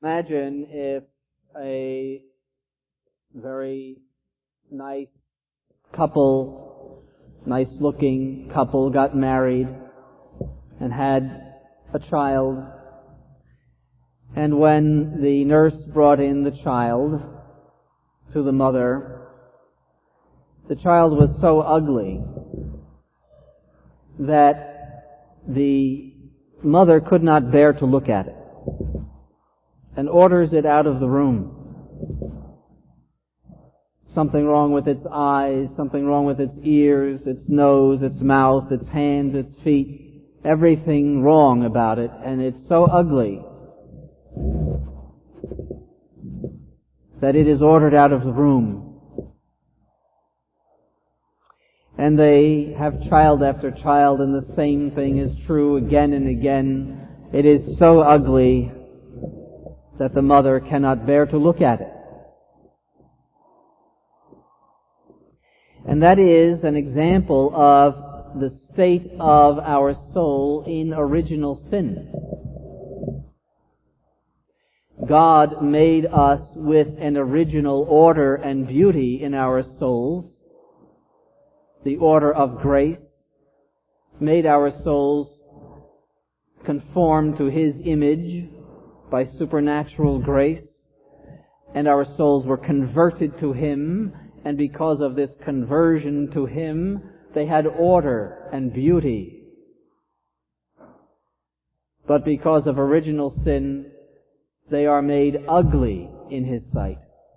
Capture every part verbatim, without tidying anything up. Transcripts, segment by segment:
Imagine if a very nice couple, nice looking couple got married and had a child, and when the nurse brought in the child to the mother, the child was so ugly that the mother could not bear to look at it and orders it out of the room. Something wrong with its eyes, something wrong with its ears, its nose, its mouth, its hands, its feet, everything wrong about it, and it's so ugly that it is ordered out of the room. And they have child after child, and the same thing is true again and again. It is so ugly that the mother cannot bear to look at it. And that is an example of the state of our soul in original sin. God made us with an original order and beauty in our souls, the order of grace, made our souls conform to His image by supernatural grace, and our souls were converted to Him, and because of this conversion to Him, they had order and beauty. But because of original sin, they are made ugly in His sight.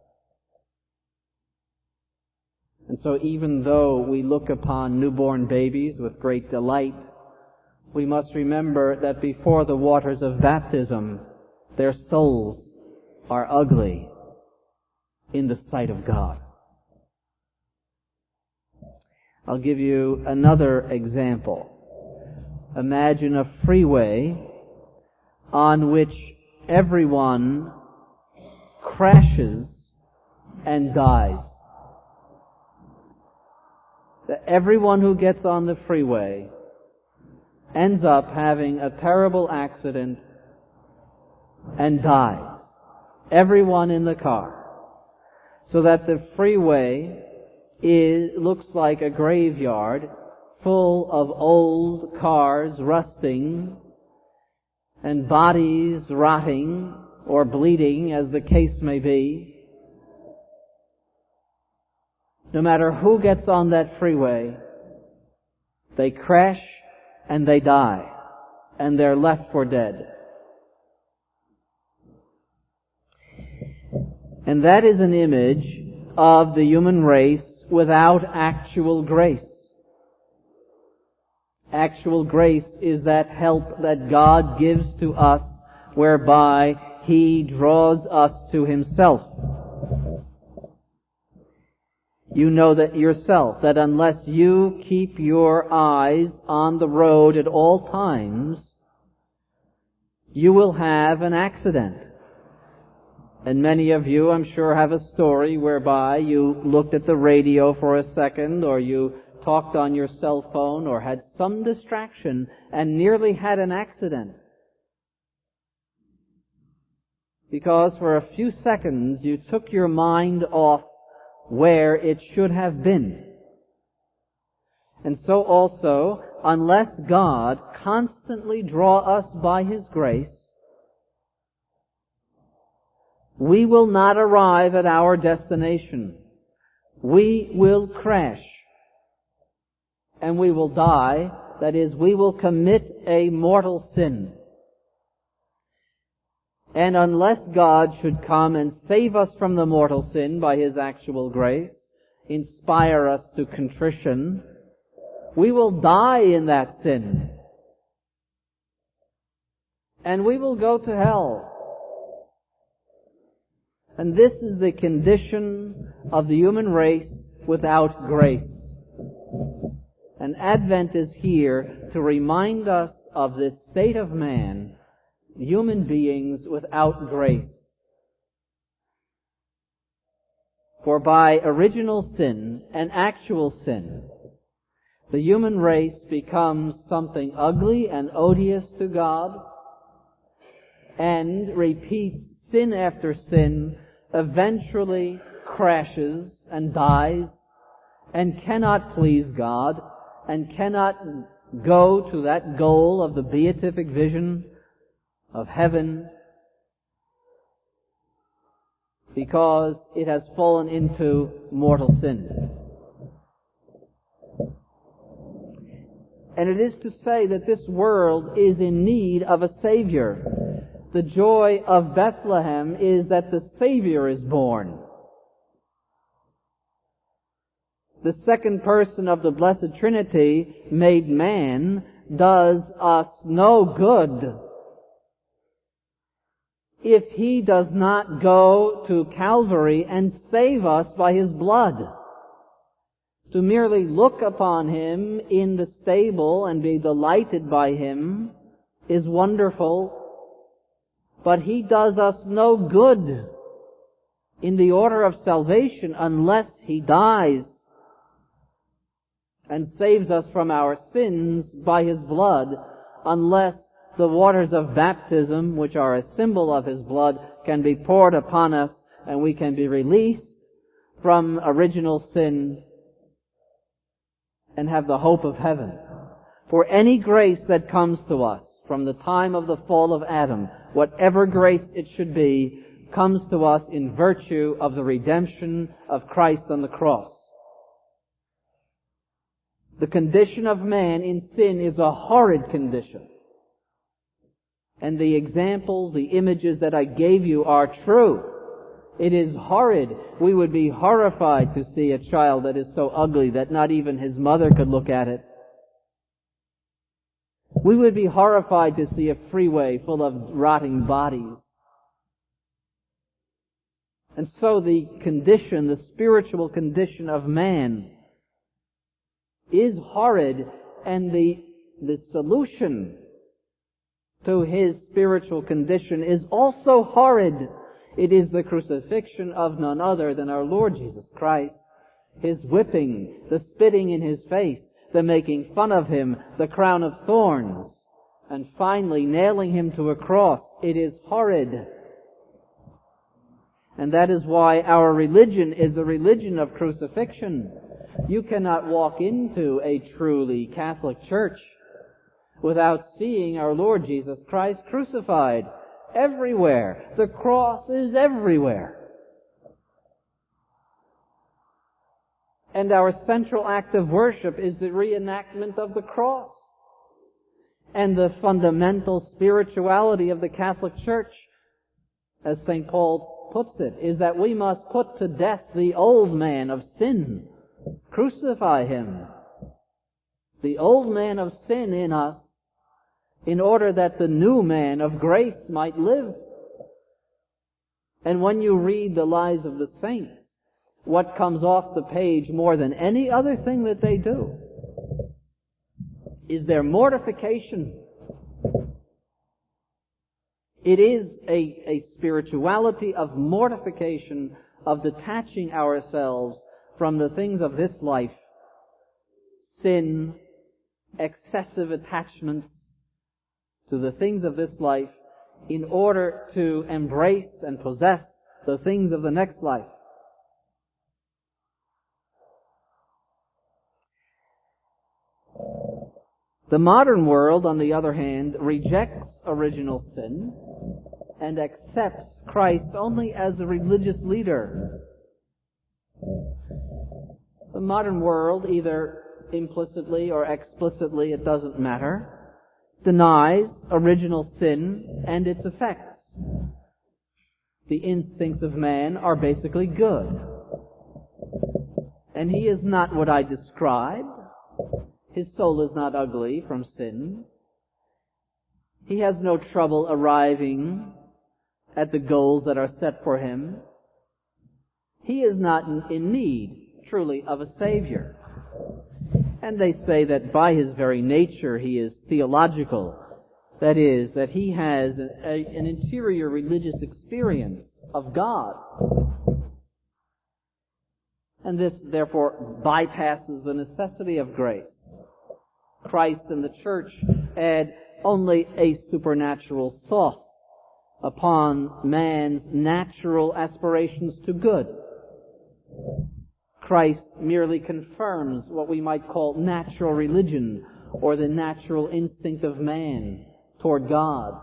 And so even though we look upon newborn babies with great delight, we must remember that before the waters of baptism, their souls are ugly in the sight of God. I'll give you another example. Imagine a freeway on which everyone crashes and dies. That everyone who gets on the freeway ends up having a terrible accident and dies. Everyone in the car. So that the freeway is, looks like a graveyard full of old cars rusting and bodies rotting or bleeding, as the case may be. No matter who gets on that freeway, they crash and they die, and they're left for dead. And that is an image of the human race without actual grace. Actual grace is that help that God gives to us, whereby He draws us to Himself. You know that yourself, that unless you keep your eyes on the road at all times, you will have an accident. And many of you, I'm sure, have a story whereby you looked at the radio for a second, or you talked on your cell phone, or had some distraction and nearly had an accident. Because for a few seconds you took your mind off where it should have been. And so also, unless God constantly draw us by His grace, we will not arrive at our destination. We will crash. And we will die. That is, we will commit a mortal sin. And unless God should come and save us from the mortal sin by His actual grace, inspire us to contrition, we will die in that sin. And we will go to hell. And this is the condition of the human race without grace. And Advent is here to remind us of this state of man, human beings without grace. For by original sin and actual sin, the human race becomes something ugly and odious to God, and repeats sin after sin, eventually crashes and dies and cannot please God and cannot go to that goal of the beatific vision of heaven because it has fallen into mortal sin. And it is to say that this world is in need of a Savior. The joy of Bethlehem is that the Savior is born. The second person of the Blessed Trinity, made man, does us no good if He does not go to Calvary and save us by His blood. To merely look upon Him in the stable and be delighted by Him is wonderful, but He does us no good in the order of salvation unless He dies and saves us from our sins by His blood, unless the waters of baptism, which are a symbol of His blood, can be poured upon us and we can be released from original sin and have the hope of heaven. For any grace that comes to us from the time of the fall of Adam, whatever grace it should be, comes to us in virtue of the redemption of Christ on the cross. The condition of man in sin is a horrid condition. And the examples, the images that I gave you are true. It is horrid. We would be horrified to see a child that is so ugly that not even his mother could look at it. We would be horrified to see a freeway full of rotting bodies. And so the condition, the spiritual condition of man is horrid, and the, the solution to his spiritual condition is also horrid. It is the crucifixion of none other than our Lord Jesus Christ. His whipping, the spitting in His face, the making fun of Him, the crown of thorns, and finally nailing Him to a cross. It is horrid. And that is why our religion is a religion of crucifixion. You cannot walk into a truly Catholic church without seeing our Lord Jesus Christ crucified. Everywhere. The cross is everywhere. And our central act of worship is the reenactment of the cross. And the fundamental spirituality of the Catholic Church, as Saint Paul puts it, is that we must put to death the old man of sin. Crucify him. The old man of sin in us, in order that the new man of grace might live. And when you read the lives of the saints, what comes off the page more than any other thing that they do is their mortification. It is a, a spirituality of mortification, of detaching ourselves from the things of this life, sin, excessive attachments to the things of this life, in order to embrace and possess the things of the next life. The modern world, on the other hand, rejects original sin and accepts Christ only as a religious leader. The modern world, either implicitly or explicitly, it doesn't matter, denies original sin and its effects. The instincts of man are basically good. And he is not what I described. His soul is not ugly from sin. He has no trouble arriving at the goals that are set for him. He is not in need, truly, of a Savior. And they say that by his very nature he is theological. That is, that he has a, an interior religious experience of God. And this, therefore, bypasses the necessity of grace. Christ and the Church add only a supernatural sauce upon man's natural aspirations to good. Christ merely confirms what we might call natural religion, or the natural instinct of man toward God.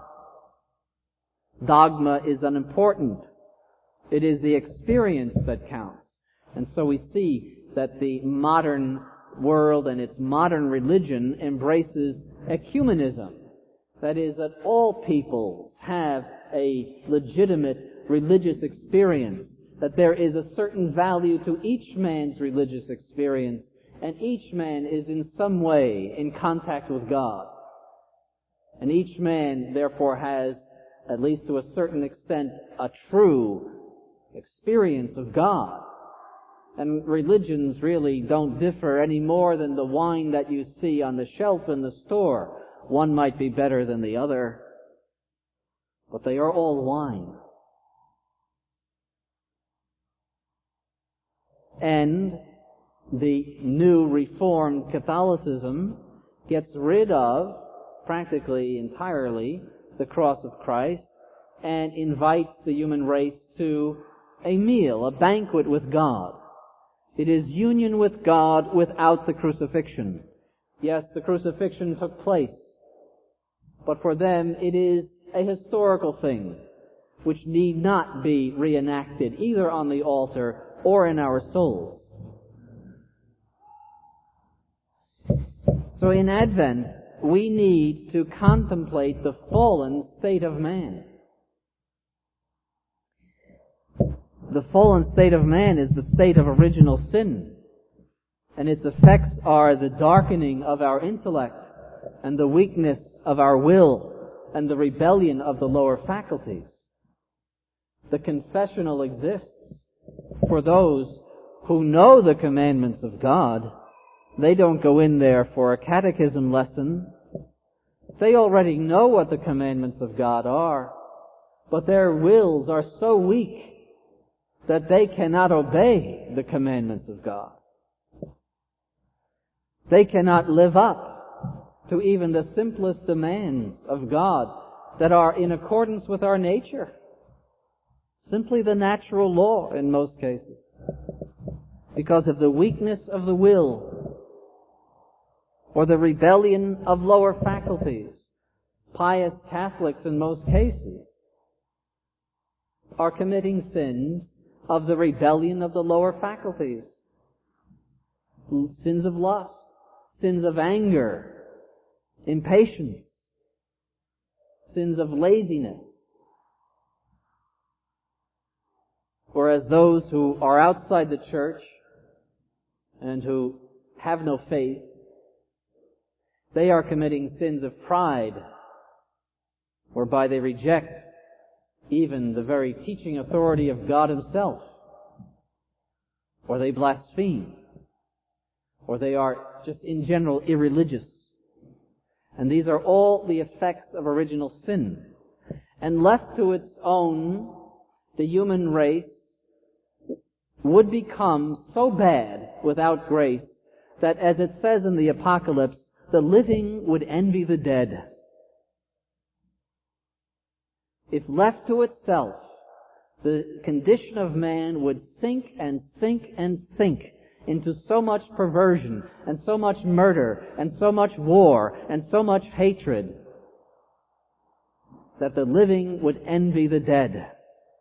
Dogma is unimportant. It is the experience that counts. And so we see that the modern world and its modern religion embraces ecumenism. That is, that all peoples have a legitimate religious experience, that there is a certain value to each man's religious experience, and each man is in some way in contact with God. And each man, therefore, has, at least to a certain extent, a true experience of God. And religions really don't differ any more than the wine that you see on the shelf in the store. One might be better than the other, but they are all wine. And the new Reformed Catholicism gets rid of, practically entirely, the cross of Christ and invites the human race to a meal, a banquet with God. It is union with God without the crucifixion. Yes, the crucifixion took place, but for them it is a historical thing which need not be reenacted either on the altar or in our souls. So in Advent, we need to contemplate the fallen state of man. The fallen state of man is the state of original sin, and its effects are the darkening of our intellect and the weakness of our will and the rebellion of the lower faculties. The confessional exists for those who know the commandments of God. They don't go in there for a catechism lesson. They already know what the commandments of God are, but their wills are so weak that they cannot obey the commandments of God. They cannot live up to even the simplest demands of God that are in accordance with our nature. Simply the natural law in most cases. Because of the weakness of the will or the rebellion of lower faculties. Pious Catholics in most cases are committing sins of the rebellion of the lower faculties. Sins of lust, sins of anger, impatience, sins of laziness. Whereas those who are outside the church and who have no faith, they are committing sins of pride, whereby they reject even the very teaching authority of God Himself, or they blaspheme, or they are just in general irreligious. And these are all the effects of original sin. And left to its own, the human race would become so bad without grace that, as it says in the Apocalypse, the living would envy the dead. If left to itself, the condition of man would sink and sink and sink into so much perversion and so much murder and so much war and so much hatred that the living would envy the dead.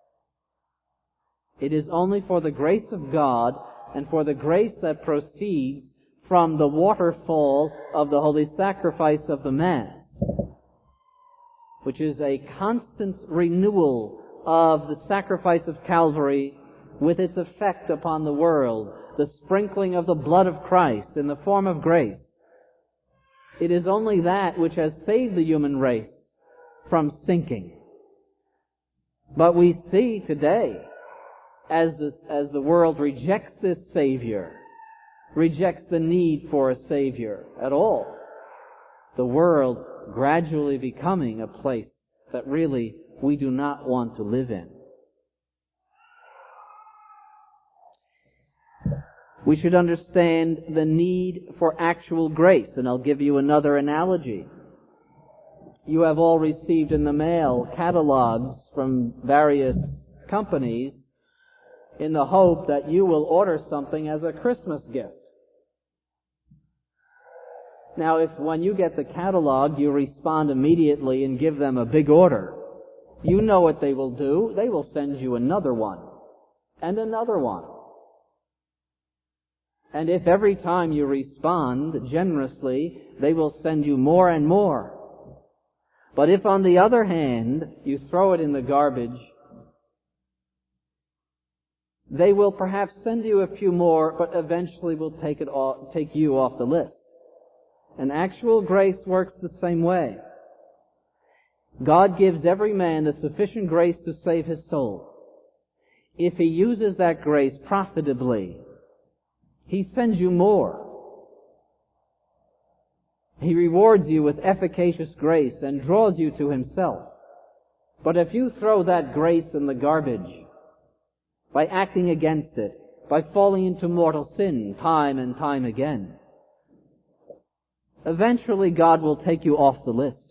It is only for the grace of God and for the grace that proceeds from the waterfall of the holy sacrifice of the Mass, which is a constant renewal of the sacrifice of Calvary with its effect upon the world, the sprinkling of the blood of Christ in the form of grace. It is only that which has saved the human race from sinking. But we see today, as the, as the world rejects this Savior, rejects the need for a Savior at all, the world gradually becoming a place that really we do not want to live in. We should understand the need for actual grace, and I'll give you another analogy. you have all received in the mail catalogs from various companies in the hope that you will order something as a Christmas gift. Now, if when you get the catalog you respond immediately and give them a big order, you know what they will do. They will send you another one, and another one. And if every time you respond generously, they will send you more and more. But if, on the other hand, you throw it in the garbage, they will perhaps send you a few more, but eventually will take it off, take you off the list. And actual grace works the same way. God gives every man the sufficient grace to save his soul. If he uses that grace profitably, he sends you more. He rewards you with efficacious grace and draws you to himself. But if you throw that grace in the garbage by acting against it, by falling into mortal sin time and time again, eventually God will take you off the list.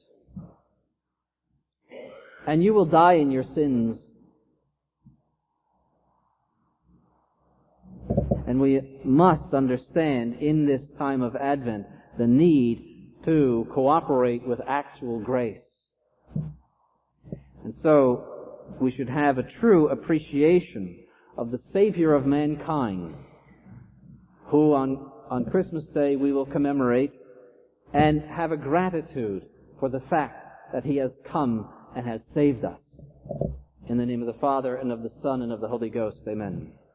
And you will die in your sins. And we must understand in this time of Advent the need to cooperate with actual grace. And so we should have a true appreciation of the Savior of mankind, who on, on Christmas Day we will commemorate, and have a gratitude for the fact that he has come and has saved us. In the name of the Father, and of the Son, and of the Holy Ghost, amen.